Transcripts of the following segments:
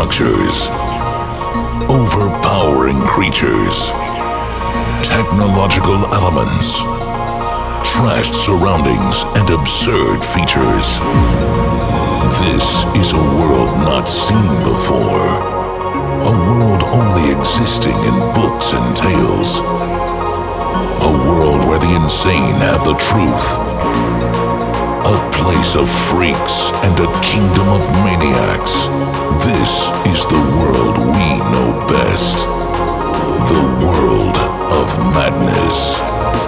structures, overpowering creatures, technological elements, trashed surroundings, and absurd features. This is a world not seen before. A world only existing in books and tales. A world where the insane have the truth. A place of freaks and a kingdom of maniacs. This is the world we know best. The world of madness.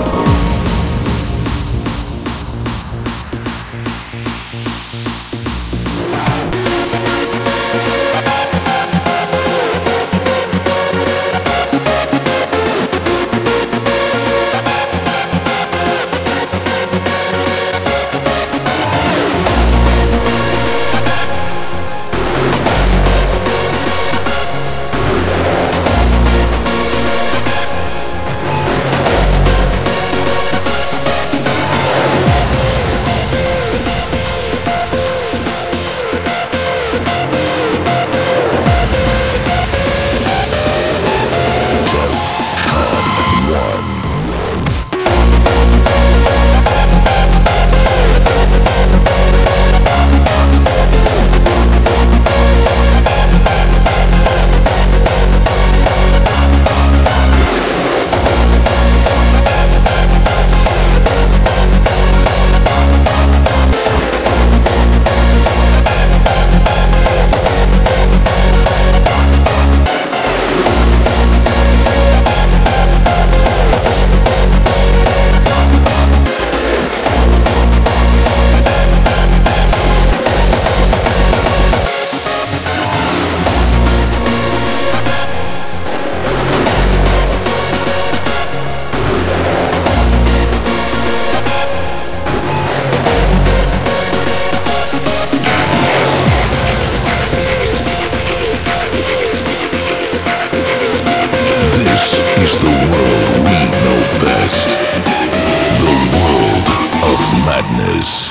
Is the world we know best. The world of madness.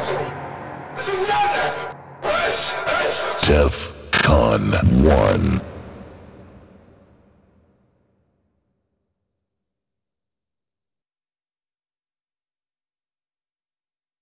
DEF CON 1.